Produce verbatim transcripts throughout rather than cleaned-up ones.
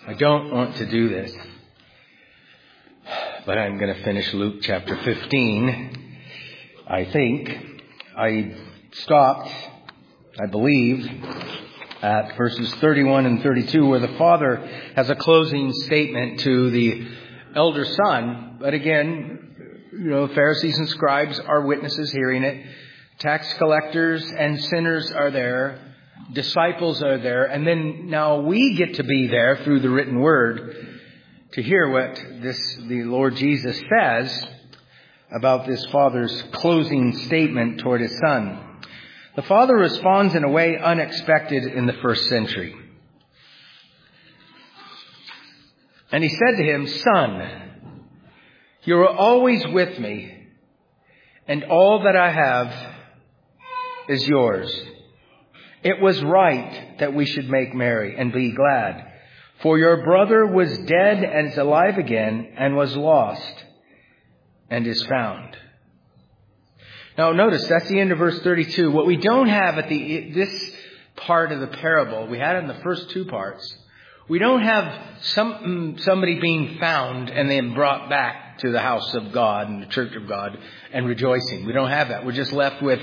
I don't want to do this, but I'm going to finish Luke chapter fifteen. I think I stopped, I believe, at verses thirty-one and thirty-two, where the father has a closing statement to the elder son. But again, you know, Pharisees and scribes are witnesses hearing it. Tax collectors and sinners are there. Disciples are there. And then now we get to be there through the written word to hear what this the Lord Jesus says about this father's closing statement toward his son. The father responds in a way unexpected in the first century. And he said to him, "Son, you are always with me, and all that I have is yours. It was right that we should make merry and be glad. For your brother was dead and is alive again, and was lost and is found." Now notice, that's the end of verse thirty-two. What we don't have at the this part of the parable, we had it in the first two parts. We don't have some somebody being found and then brought back to the house of God and the church of God and rejoicing. We don't have that. We're just left with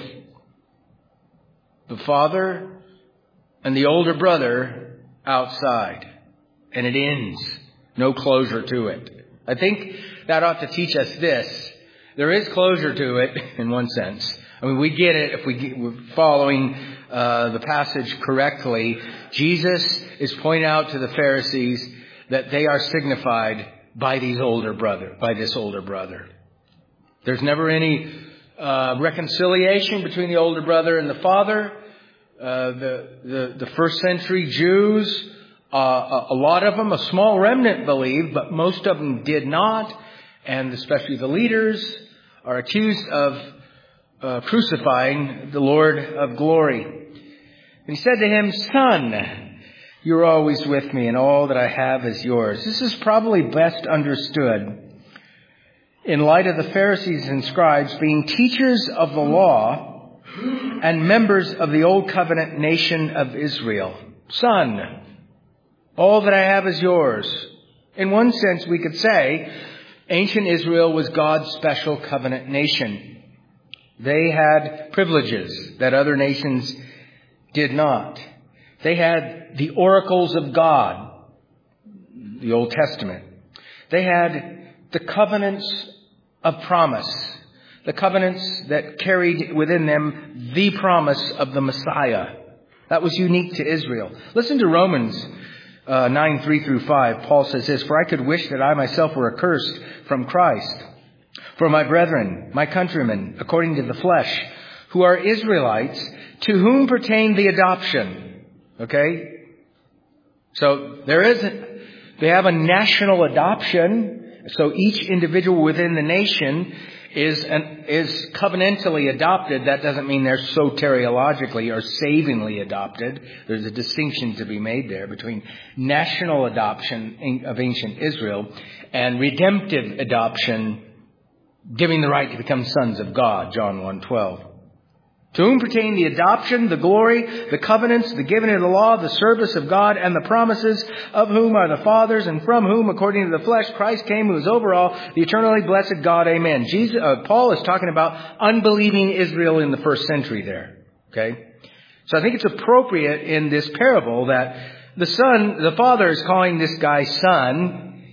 the father and the older brother outside. And it ends. No closure to it. I think that ought to teach us this. There is closure to it in one sense. I mean, we get it if we get, we're following uh, the passage correctly. Jesus is pointing out to the Pharisees that they are signified by these older brother, by this older brother. There's never any uh, reconciliation between the older brother and the father. Uh, the, the the first century Jews, uh, a, a lot of them, a small remnant believed, but most of them did not, and especially the leaders are accused of uh, crucifying the Lord of glory. And he said to him, "Son, you're always with me, and all that I have is yours." This is probably best understood in light of the Pharisees and scribes being teachers of the law and members of the Old Covenant nation of Israel. Son, all that I have is yours. In one sense, we could say ancient Israel was God's special covenant nation. They had privileges that other nations did not. They had the oracles of God, the Old Testament. They had the covenants of promise, the covenants that carried within them the promise of the Messiah. That was unique to Israel. Listen to Romans uh, nine, three through five. Paul says this, "For I could wish that I myself were accursed from Christ for my brethren, my countrymen, according to the flesh, who are Israelites, to whom pertain the adoption." Okay? So there is, they have a national adoption. So each individual within the nation is an, is covenantally adopted. That doesn't mean they're soteriologically or savingly adopted. There's a distinction to be made there between national adoption of ancient Israel and redemptive adoption, giving the right to become sons of God, John one twelve. To whom pertain the adoption, the glory, the covenants, the giving of the law, the service of God, and the promises, of whom are the fathers, and from whom, according to the flesh, Christ came, who is over all, the eternally blessed God. Amen. Jesus, uh, Paul is talking about unbelieving Israel in the first century there. Okay? So I think it's appropriate in this parable that the son, the father is calling this guy son.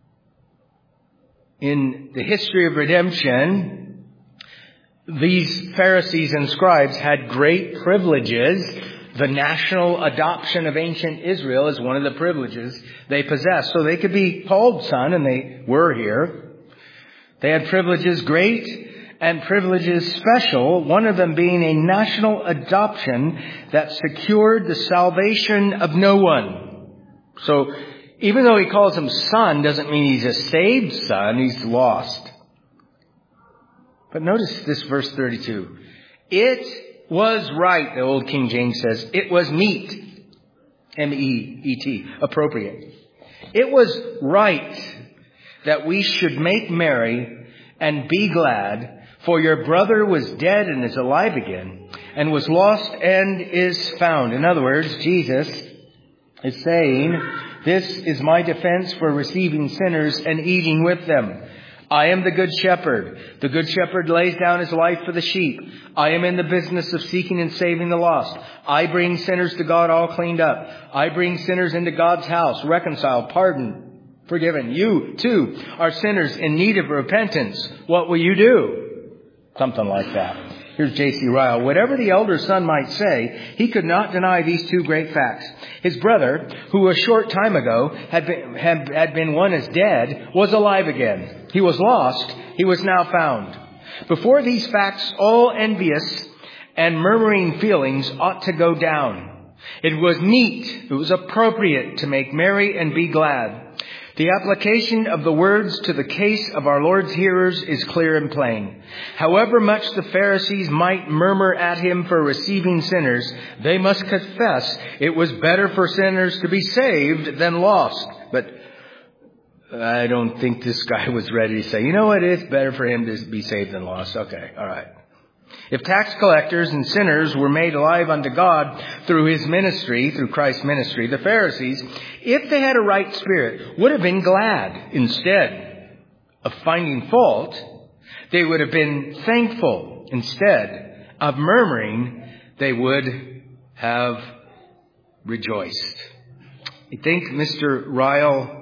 In the history of redemption, these Pharisees and scribes had great privileges. The national adoption of ancient Israel is one of the privileges they possessed. So they could be called son, and they were here. They had privileges great and privileges special, one of them being a national adoption that secured the salvation of no one. So even though he calls him son, doesn't mean he's a saved son, he's lost. But notice this verse thirty-two. It was right, the old King James says. It was meet. M E E T. Appropriate. It was right that we should make merry and be glad, for your brother was dead and is alive again, and was lost and is found. In other words, Jesus is saying This is my defense for receiving sinners and eating with them. I am the good shepherd. The good shepherd lays down his life for the sheep. I am in the business of seeking and saving the lost. I bring sinners to God all cleaned up. I bring sinners into God's house, reconciled, pardoned, forgiven. You, too, are sinners in need of repentance. What will you do? Something like that. Here's J C Ryle. Whatever the elder son might say, he could not deny these two great facts. His brother, who a short time ago had been, had, had been one as dead, was alive again. He was lost. He was now found. Before these facts, all envious and murmuring feelings ought to go down. It was meet, it was appropriate to make merry and be glad. The application of the words to the case of our Lord's hearers is clear and plain. However much the Pharisees might murmur at him for receiving sinners, they must confess it was better for sinners to be saved than lost. But I don't think this guy was ready to say, you know what, it's better for him to be saved than lost. Okay, all right. If tax collectors and sinners were made alive unto God through his ministry, through Christ's ministry, the Pharisees, if they had a right spirit, would have been glad. Instead of finding fault, they would have been thankful. Instead of murmuring, they would have rejoiced. I think Mister Ryle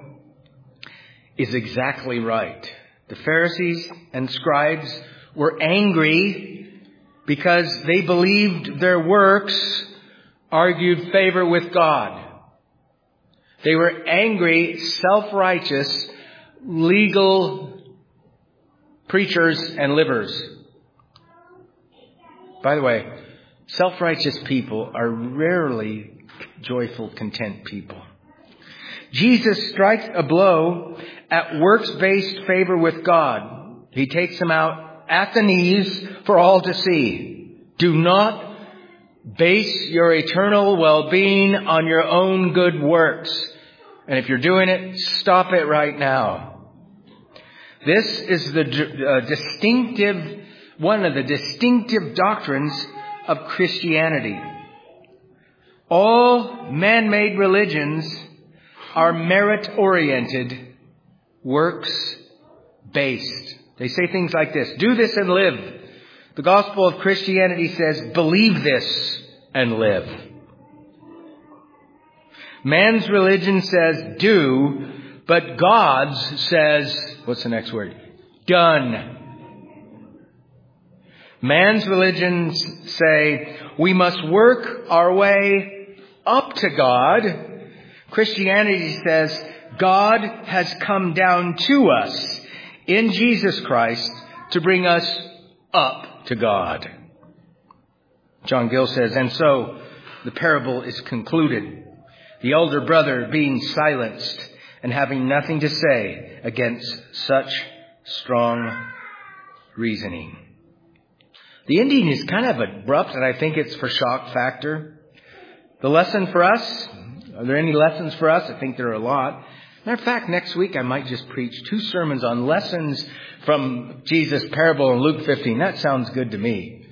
is exactly right. The Pharisees and scribes were angry because they believed their works argued favor with God. They were angry, self-righteous, legal preachers and livers. By the way, self-righteous people are rarely joyful, content people. Jesus strikes a blow at works-based favor with God. He takes them out at the knees for all to see. Do not base your eternal well-being on your own good works. And if you're doing it, stop it right now. This is the uh, distinctive, one of the distinctive doctrines of Christianity. All man-made religions are merit-oriented, works-based. They say things like this: do this and live. The gospel of Christianity says, believe this and live. Man's religion says do, but God's says, what's the next word? Done. Man's religions say we must work our way up to God. Christianity says God has come down to us in Jesus Christ to bring us up to God. John Gill says, and so the parable is concluded. The elder brother being silenced and having nothing to say against such strong reasoning. The ending is kind of abrupt, and I think it's for shock factor. The lesson for us, are there any lessons for us? I think there are a lot. Matter of fact, next week I might just preach two sermons on lessons from Jesus' parable in Luke fifteen. That sounds good to me.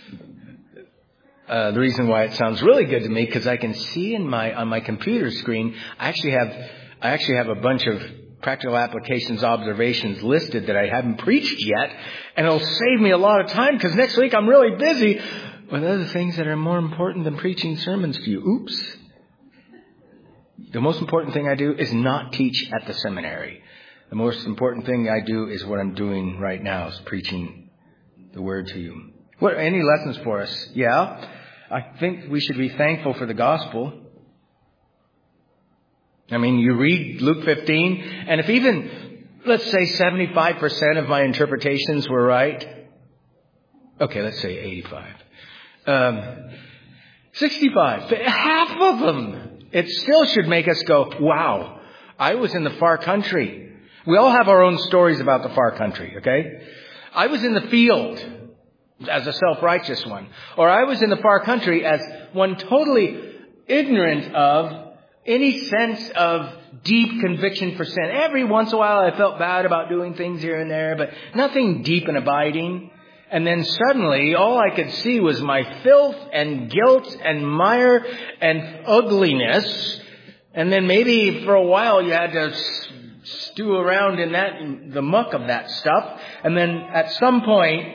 Uh, the reason why it sounds really good to me, because I can see in my on my computer screen, I actually have I actually have a bunch of practical applications observations listed that I haven't preached yet, and it'll save me a lot of time because next week I'm really busy with other things that are more important than preaching sermons to you. Oops. The most important thing I do is not teach at the seminary. The most important thing I do is what I'm doing right now, is preaching the word to you. What, any lessons for us? Yeah, I think we should be thankful for the gospel. I mean, you read Luke fifteen, and if even, let's say seventy-five percent of my interpretations were right. Okay, let's say eighty-five. Um, sixty-five. Half of them. It still should make us go, wow, I was in the far country. We all have our own stories about the far country, okay? I was in the field as a self-righteous one. Or I was in the far country as one totally ignorant of any sense of deep conviction for sin. Every once in a while I felt bad about doing things here and there, but nothing deep and abiding. And then suddenly all I could see was my filth and guilt and mire and ugliness And then maybe for a while you had to stew around in that, in the muck of that stuff. And then at some point,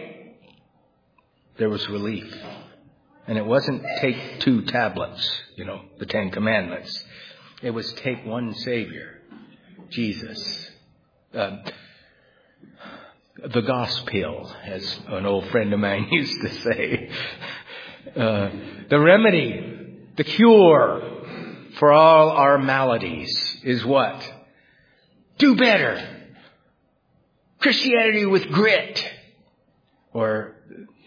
there was relief. And it wasn't take two tablets, you know, the Ten Commandments. It was take one Savior, Jesus. Uh, the gospel, as an old friend of mine used to say. Uh, the remedy, the cure for all our maladies is what? Do better. Christianity with grit. Or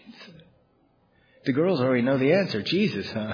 the girls already know the answer. Jesus, huh?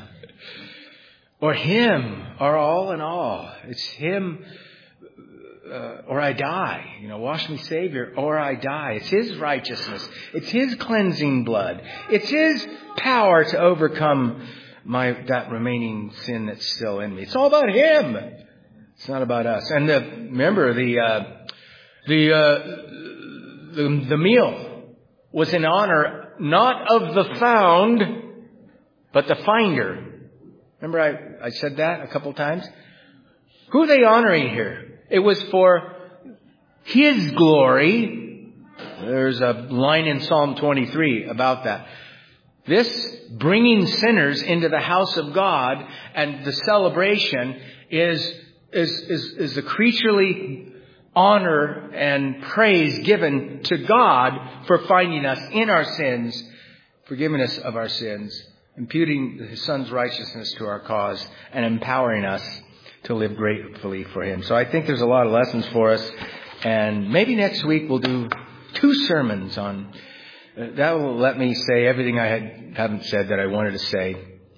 Or Him, our all in all. It's Him, uh, or I die. You know, wash me, Savior, or I die. It's His righteousness. It's His cleansing blood. It's His power to overcome my that remaining sin that's still in me. It's all about Him. It's not about us. And the, remember, the uh, the, uh, the the meal was in honor not of the found, but the finder. Remember I, I said that a couple times? Who are they honoring here? It was for His glory. There's a line in Psalm twenty-three about that. This bringing sinners into the house of God and the celebration is, is, is, is a creaturely honor and praise given to God for finding us in our sins, forgiving us of our sins, imputing His Son's righteousness to our cause, and empowering us to live gratefully for Him. So I think there's a lot of lessons for us. And maybe next week we'll do two sermons on, uh, that will let me say everything I had, haven't said that I wanted to say.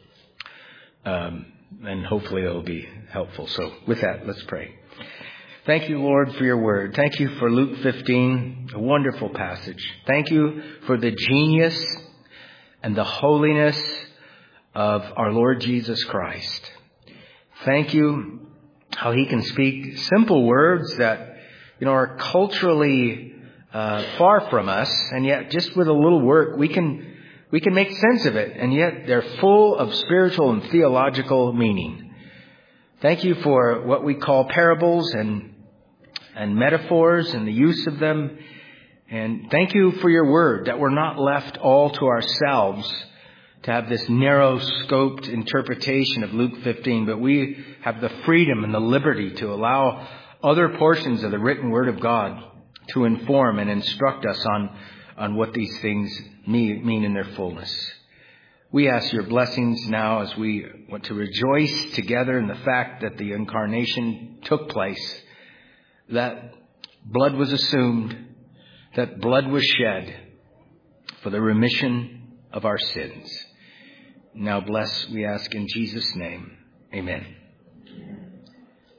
Um, and hopefully it'll be helpful. So with that, let's pray. Thank you, Lord, for your word. Thank you for Luke fifteen, a wonderful passage. Thank you for the genius and the holiness of our Lord Jesus Christ. Thank you how He can speak simple words that, you know, are culturally uh, far from us, and yet just with a little work we can we can make sense of it, and yet they're full of spiritual and theological meaning. Thank you for what we call parables and and metaphors and the use of them. And thank you for your word, that we're not left all to ourselves to have this narrow-scoped interpretation of Luke fifteen, but we have the freedom and the liberty to allow other portions of the written word of God to inform and instruct us on, on what these things mean, mean in their fullness. We ask your blessings now as we want to rejoice together in the fact that the incarnation took place, that blood was assumed, that blood was shed for the remission of our sins. Now bless, we ask in Jesus' name. Amen.